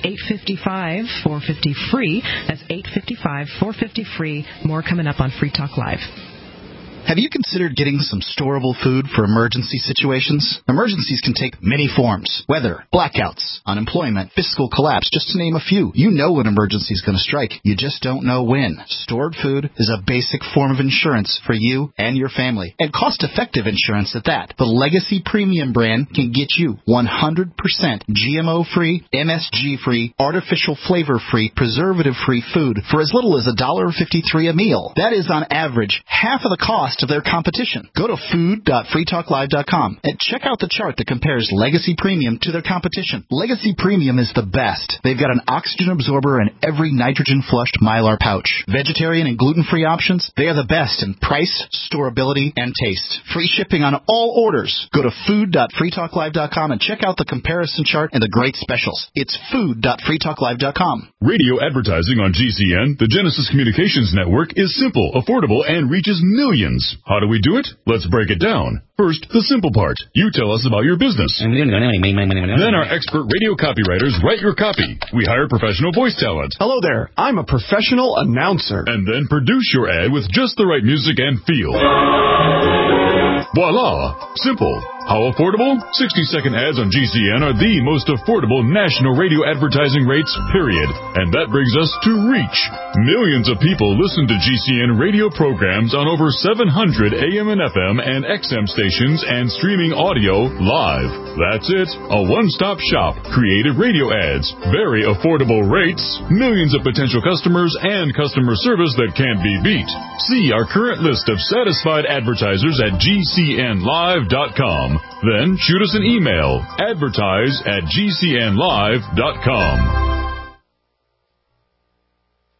855-450-FREE. That's 855-450-FREE. More coming up on Free Talk Live. Have you considered getting some storable food for emergency situations? Emergencies can take many forms. Weather, blackouts, unemployment, fiscal collapse, just to name a few. You know when emergency is going to strike. You just don't know when. Stored food is a basic form of insurance for you and your family. And cost-effective insurance at that. The Legacy Premium brand can get you 100% GMO-free, MSG-free, artificial flavor-free, preservative-free food for as little as $1.53 a meal. That is on average half of the cost of their competition. Go to food.freetalklive.com and check out the chart that compares Legacy Premium to their competition. Legacy Premium is the best. They've got an oxygen absorber in every nitrogen-flushed Mylar pouch. Vegetarian and gluten-free options, they are the best in price, storability, and taste. Free shipping on all orders. Go to food.freetalklive.com and check out the comparison chart and the great specials. It's food.freetalklive.com. Radio advertising on GCN, the Genesis Communications Network, is simple, affordable, and reaches millions. How do we do it? Let's break it down. First, the simple part. You tell us about your business. Then our expert radio copywriters write your copy. We hire professional voice talent. Hello there. I'm a professional announcer. And then produce your ad with just the right music and feel. Voila! Simple. How affordable? 60-second ads on GCN are the most affordable national radio advertising rates, period. And that brings us to reach. Millions of people listen to GCN radio programs on over 700 AM and FM and XM stations and streaming audio live. That's it. A one-stop shop. Creative radio ads. Very affordable rates. Millions of potential customers and customer service that can't be beat. See our current list of satisfied advertisers at GCNlive.com. Then shoot us an email, advertise@GCNlive.com.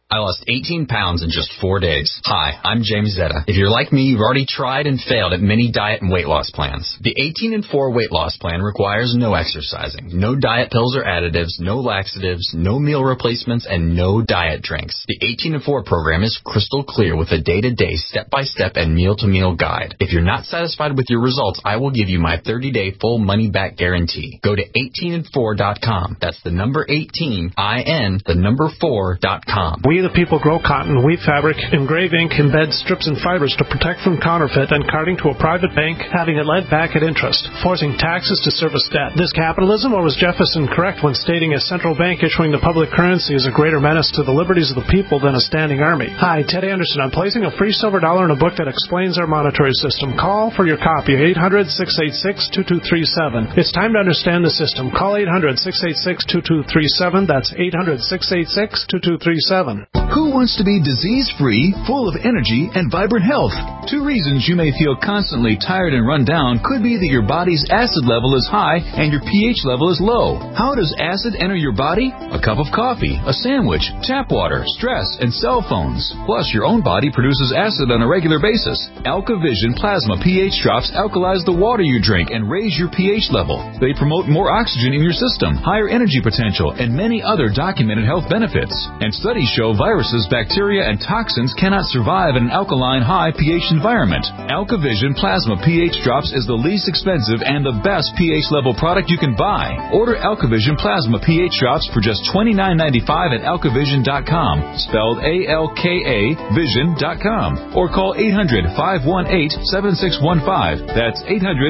I lost 18 pounds in just 4 days. Hi, I'm James Zetta. If you're like me, you've already tried and failed at many diet and weight loss plans. The 18 and 4 weight loss plan requires no exercising, no diet pills or additives, no laxatives, no meal replacements, and no diet drinks. The 18 and 4 program is crystal clear with a day-to-day, step-by-step, and meal-to-meal guide. If you're not satisfied with your results, I will give you my 30-day full money-back guarantee. Go to 18and4.com. That's the number 18, I-N, the number 4.com. We the people grow cotton, weave fabric, engrave ink, embed strips and fibers to protect from counterfeit and carting to a private bank, having it lent back at interest, forcing taxes to service debt. This capitalism, or was Jefferson correct when stating a central bank issuing the public currency is a greater menace to the liberties of the people than a standing army? Hi, Ted Anderson. I'm placing a free silver dollar in a book that explains our monetary system. Call for your copy, 800-686-2237. It's time to understand the system. Call 800-686-2237. That's 800-686-2237. Who wants to be disease-free, full of energy, and vibrant health? 2 reasons you may feel constantly tired and run down could be that your body's acid level is high and your pH level is low. How does acid enter your body? A cup of coffee, a sandwich, tap water, stress, and cell phones. Plus, your own body produces acid on a regular basis. AlkaVision Plasma pH drops alkalize the water you drink and raise your pH level. They promote more oxygen in your system, higher energy potential, and many other documented health benefits. And studies show viruses, bacteria, and toxins cannot survive in an alkaline, high pH environment. AlkaVision Plasma pH Drops is the least expensive and the best pH level product you can buy. Order AlkaVision Plasma pH Drops for just $29.95 at alkavision.com, spelled A-L-K-A vision.com, or call 800-518-7615. That's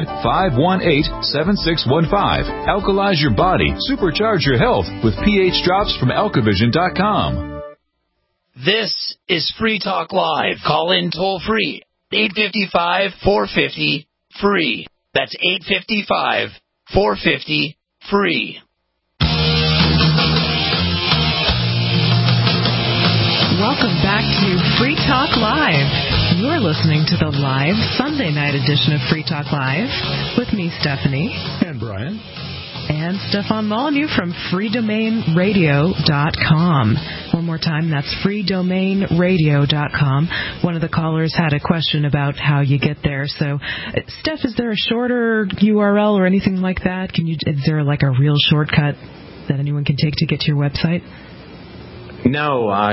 800-518-7615. Alkalize your body, supercharge your health with pH Drops from alkavision.com. This is Free Talk Live. Call in toll free. 855-450-FREE. That's 855-450-FREE. Welcome back to Free Talk Live. You're listening to the live Sunday night edition of Free Talk Live with me, Stephanie. And Brian. And Stefan Molyneux from freedomainradio.com. One more time, that's freedomainradio.com. One of the callers had a question about how you get there. So, Steph, is there a shorter URL or anything like that? Is there like a real shortcut that anyone can take to get to your website? No, I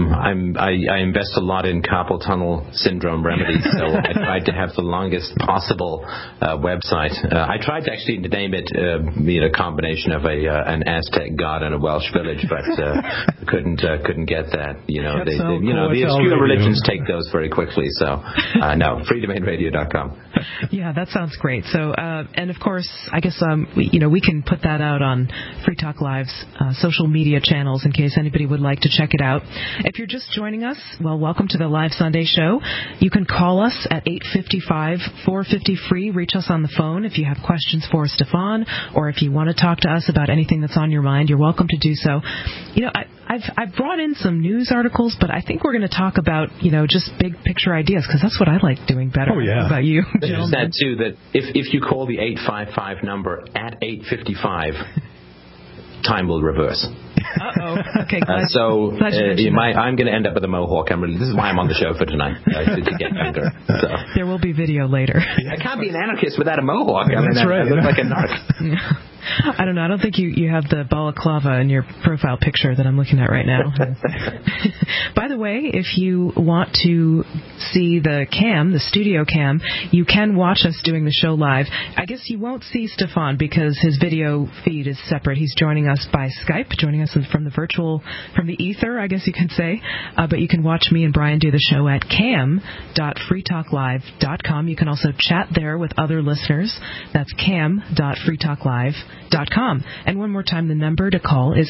invest a lot in carpal tunnel syndrome remedies, so I tried to have the longest possible website. I tried to actually name it, a combination of an Aztec god and a Welsh village, but couldn't get that. The obscure religions take those very quickly. So no, freedomainradio.com. Yeah, that sounds great. So, and of course, I guess we can put that out on Free Talk Live's social media channels in case anybody would like to check it out. If you're just joining us, well, welcome to the Live Sunday Show. You can call us at 855-450-FREE. Reach us on the phone if you have questions for Stefan, or if you want to talk to us about anything that's on your mind, you're welcome to do so. I've brought in some news articles, but I think we're going to talk about, just big picture ideas, because that's what I like doing better. Oh, yeah. About you. There's that, too, that if you call the 855 number at 8:55, time will reverse. Uh-oh. Okay, I'm going to end up with a mohawk. This is why I'm on the show for tonight, to get younger. So. There will be video later. I can't be an anarchist without a mohawk. That's right. I look like a narc. I don't know. I don't think you have the balaclava in your profile picture that I'm looking at right now. By the way, if you want to see the cam, the studio cam, you can watch us doing the show live. I guess you won't see Stefan because his video feed is separate. He's joining us by Skype, joining us from the ether, I guess you could say. But you can watch me and Brian do the show at cam.freetalklive.com. You can also chat there with other listeners. That's cam.freetalklive.com. And one more time, the number to call is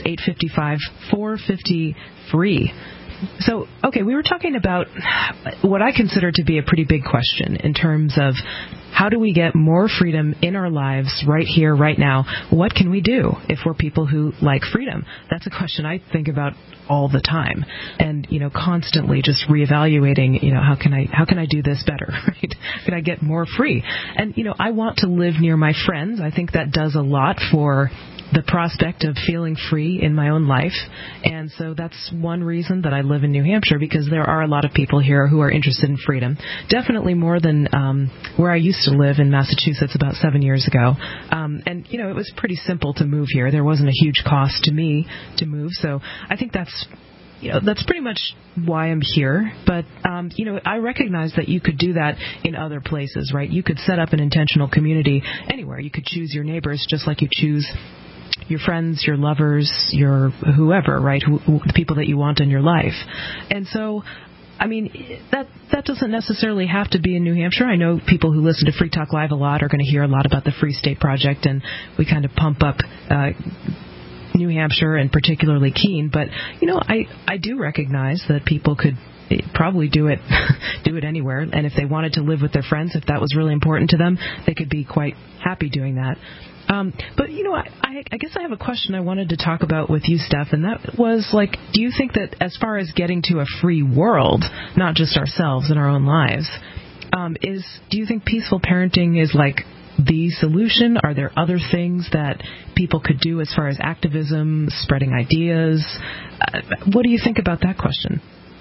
855-450-FREE. So, okay, we were talking about what I consider to be a pretty big question in terms of how do we get more freedom in our lives right here, right now? What can we do if we're people who like freedom? That's a question I think about all the time, and constantly just reevaluating. How can I do this better? Right? Can I get more free? And I want to live near my friends. I think that does a lot for the prospect of feeling free in my own life. And so that's one reason that I live in New Hampshire, because there are a lot of people here who are interested in freedom. Definitely more than where I used to live in Massachusetts about 7 years ago. And, it was pretty simple to move here. There wasn't a huge cost to me to move. So I think that's pretty much why I'm here. But, I recognize that you could do that in other places, right? You could set up an intentional community anywhere. You could choose your neighbors just like you choose your friends, your lovers, your whoever, right? The people that you want in your life. And so, that doesn't necessarily have to be in New Hampshire. I know people who listen to Free Talk Live a lot are going to hear a lot about the Free State Project, and we kind of pump up New Hampshire and particularly Keene. But, I do recognize that people could probably do it anywhere. And if they wanted to live with their friends, if that was really important to them, they could be quite happy doing that. But, I guess I have a question I wanted to talk about with you, Steph, and that was, do you think that as far as getting to a free world, not just ourselves and our own lives, do you think peaceful parenting is, the solution? Are there other things that people could do as far as activism, spreading ideas? What do you think about that question?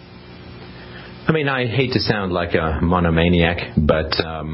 I hate to sound like a monomaniac, but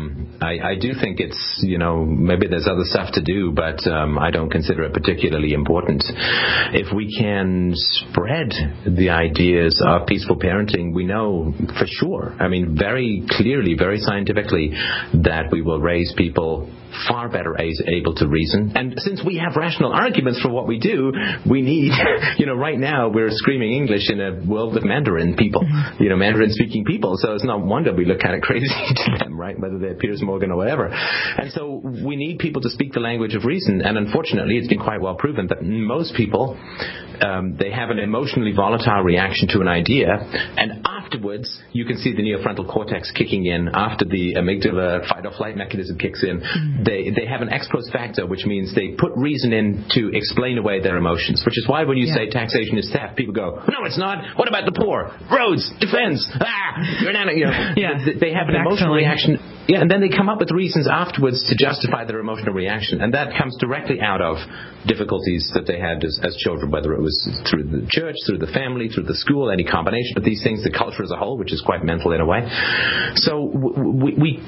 I do think it's, maybe there's other stuff to do, but I don't consider it particularly important. If we can spread the ideas of peaceful parenting, we know for sure, very clearly, very scientifically, that we will raise people far better able to reason. And since we have rational arguments for what we do, we need, right now we're screaming English in a world of Mandarin people, Mandarin-speaking people. So it's not wonder we look kind of crazy to them, right? Whether they're Piers Morgan or whatever. And so we need people to speak the language of reason. And unfortunately, it's been quite well proven that most people, they have an emotionally volatile reaction to an idea, and afterwards you can see the neofrontal cortex kicking in after the amygdala fight-or-flight mechanism kicks in. They have an ex post facto, which means they put reason in to explain away their emotions, which is why when you say taxation is theft, people go, no, it's not. What about the poor? Roads, defense, they have an emotional reaction. Yeah, and then they come up with reasons afterwards to justify their emotional reaction. And that comes directly out of difficulties that they had as children, whether it was through the church, through the family, through the school, any combination of these things, the culture as a whole, which is quite mental in a way. So we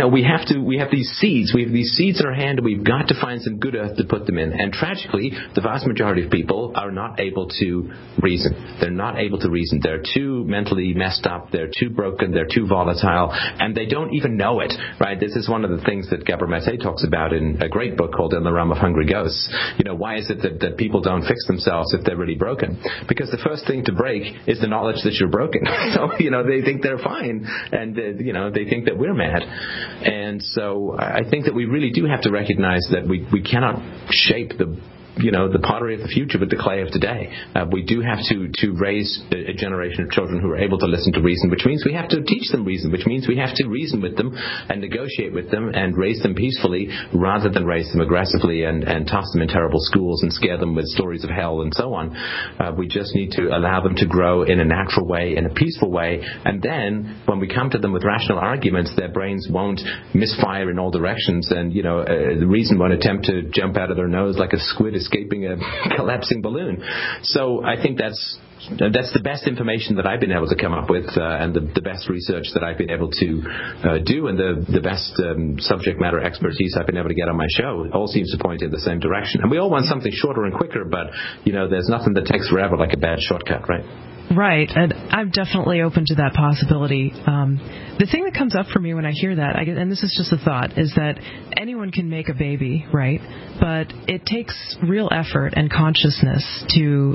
have these seeds. We have these seeds in our hand, and we've got to find some good earth to put them in. And tragically, the vast majority of people are not able to reason. They're not able to reason. They're too mentally messed up. They're too broken. They're too volatile. And they don't even know it, right? This is one of the things that Gabor Mate talks about in a great book called In the Realm of Hungry Ghosts. Why is it that people don't fix themselves if they're really broken? Because the first thing to break is the knowledge that you're broken. So, they think they're fine, and, they think that we're mad. And so I think that we really do have to recognize that we cannot shape the pottery of the future with the clay of today. We do have to raise a generation of children who are able to listen to reason, which means we have to teach them reason, which means we have to reason with them and negotiate with them and raise them peacefully rather than raise them aggressively and toss them in terrible schools and scare them with stories of hell and so on. We just need to allow them to grow in a natural way, in a peaceful way, and then when we come to them with rational arguments, their brains won't misfire in all directions, and the reason won't attempt to jump out of their nose like a squid escaping a collapsing balloon. So I think that's the best information that I've been able to come up with, and the best research that I've been able to do, and the best subject matter expertise I've been able to get on my show. It all seems to point in the same direction. And we all want something shorter and quicker, but there's nothing that takes forever like a bad shortcut, right? Right, and I'm definitely open to that possibility. The thing that comes up for me when I hear that, and this is just a thought, is that anyone can make a baby, right? But it takes real effort and consciousness to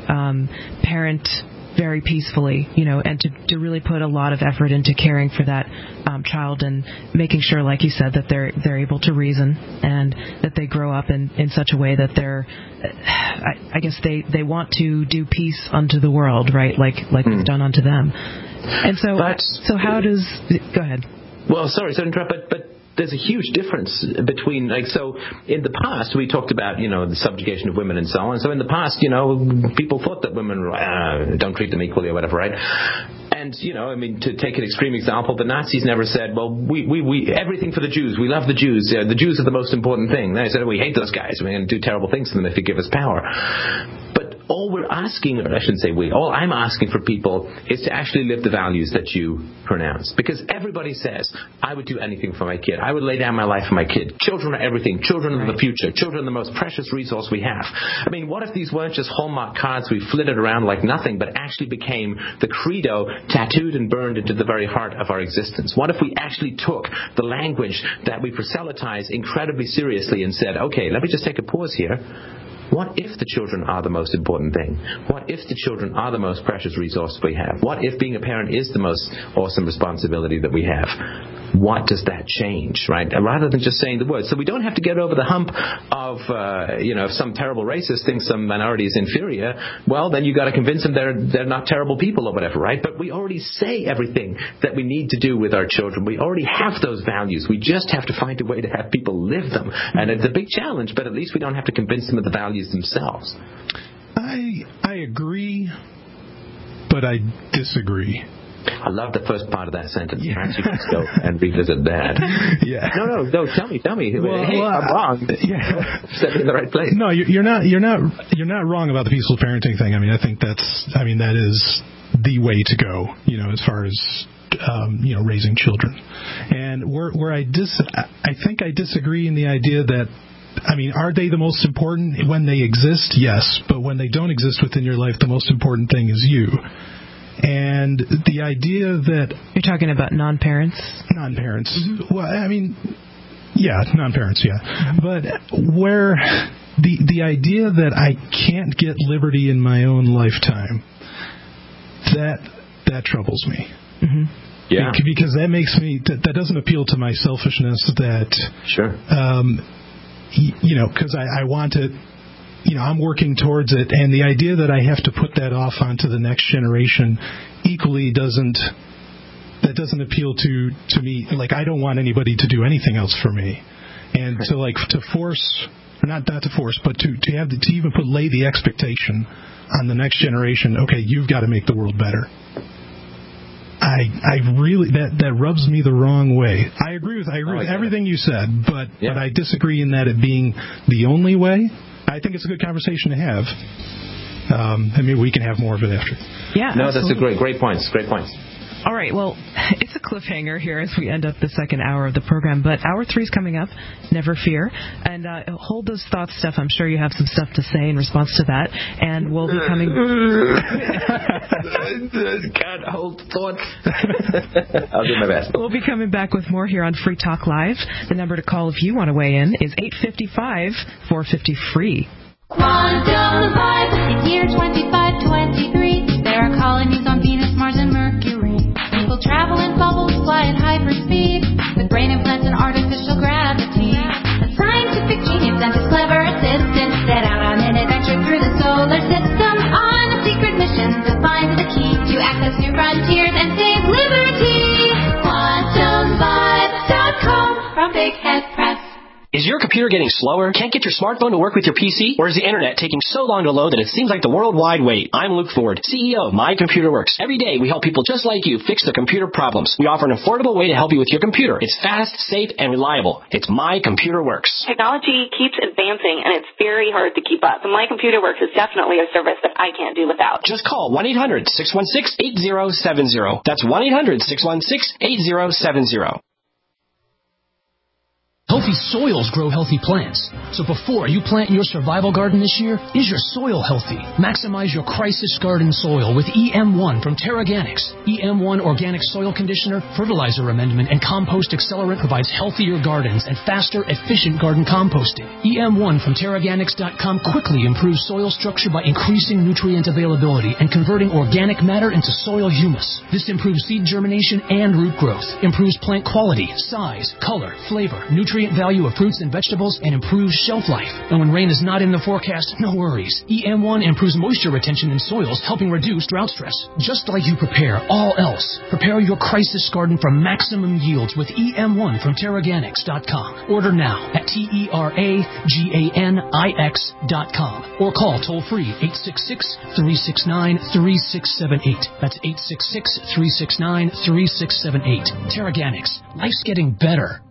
parent very peacefully, and to really put a lot of effort into caring for that child and making sure, like you said, that they're able to reason and that they grow up in such a way that they're, I guess they want to do peace unto the world, right? Like it's done unto them. And so how does, go ahead. Well, sorry to interrupt, but there's a huge difference between, so in the past we talked about, the subjugation of women and so on. So in the past, people thought that women don't treat them equally or whatever, right? And, to take an extreme example, the Nazis never said, well, we everything for the Jews. We love the Jews. The Jews are the most important thing. They said, we hate those guys. We're going to do terrible things to them if they give us power. But all we're asking, or I shouldn't say we, all I'm asking for people is to actually live the values that you pronounce. Because everybody says, I would do anything for my kid. I would lay down my life for my kid. Children are everything. Children are the future. Children are the most precious resource we have. I mean, what if these weren't just Hallmark cards we flitted around like nothing, but actually became the credo tattooed and burned into the very heart of our existence? What if we actually took the language that we proselytize incredibly seriously and said, okay, let me just take a pause here. What if the children are the most important thing? What if the children are the most precious resource we have? What if being a parent is the most awesome responsibility that we have? What does that change, right? Rather than just saying the words. So we don't have to get over the hump of, if some terrible racist thinks some minority is inferior, well, then you got to convince them they're not terrible people or whatever, right? But we already say everything that we need to do with our children. We already have those values. We just have to find a way to have people live them. And it's a big challenge, but at least we don't have to convince them of the values themselves. I agree, but I disagree. I love the first part of that sentence. Perhaps you can go and revisit that. Yeah. No. Tell me. Well, hey, I'm wrong. Yeah. Set me in the right place. No, you're not wrong about the peaceful parenting thing. I mean, I think that is the way to go. As far as raising children. And where I think I disagree in the idea that, are they the most important when they exist? Yes, but when they don't exist within your life, the most important thing is you. And the idea that... You're talking about non-parents? Non-parents. Mm-hmm. Well, non-parents, yeah. But where the idea that I can't get liberty in my own lifetime, that troubles me. Mm-hmm. Yeah. Because that makes me... That doesn't appeal to my selfishness that... Sure. Because I want to... I'm working towards it, and the idea that I have to put that off onto the next generation equally doesn't appeal to me. Like, I don't want anybody to do anything else for me, and to force, or not to force, but to even lay the expectation on the next generation. Okay, you've got to make the world better. I really that rubs me the wrong way. I agree with everything you said, but I disagree in that it being the only way. I think it's a good conversation to have. And maybe we can have more of it after. Yeah. No, absolutely. that's a great points. Great points. All right, well, it's a cliffhanger here as we end up the second hour of the program, but hour 3 is coming up, never fear. And hold those thoughts, Steph. I'm sure you have some stuff to say in response to that, and we'll be coming... Can't hold thoughts. I'll do my best. We'll be coming back with more here on Free Talk Live. The number to call if you want to weigh in is 855-450-FREE. Quantum Vibe, it's year 2523. There are colonies on Venus, Mars, and Mercury. People travel in bubbles, fly at hyperspeed, with brain implants and artificial gravity. A scientific genius and his clever assistant set out on an adventure through the solar system on a secret mission to find the key to access new frontiers and save liberty. QuantumVibe.com from Big Head Press. Is your computer getting slower? Can't get your smartphone to work with your PC? Or is the internet taking so long to load that it seems like the worldwide wait? I'm Luke Ford, CEO of My Computer Works. Every day we help people just like you fix their computer problems. We offer an affordable way to help you with your computer. It's fast, safe, and reliable. It's My Computer Works. Technology keeps advancing, and it's very hard to keep up. And My Computer Works is definitely a service that I can't do without. Just call 1-800-616-8070. That's 1-800-616-8070. Healthy soils grow healthy plants. So before you plant your survival garden this year, is your soil healthy? Maximize your crisis garden soil with EM1 from Terraganics. EM1 Organic Soil Conditioner, Fertilizer Amendment, and Compost Accelerant provides healthier gardens and faster, efficient garden composting. EM1 from Terraganics.com quickly improves soil structure by increasing nutrient availability and converting organic matter into soil humus. This improves seed germination and root growth, improves plant quality, size, color, flavor, nutrient nutrient value of fruits and vegetables and improves shelf life. And when rain is not in the forecast, no worries. EM1 improves moisture retention in soils, helping reduce drought stress. Just like you prepare all else, prepare your crisis garden for maximum yields with EM1 from Terraganics.com. Order now at TERAGANIX.com or call toll-free 866-369-3678. That's 866-369-3678. Terraganics. Life's getting better.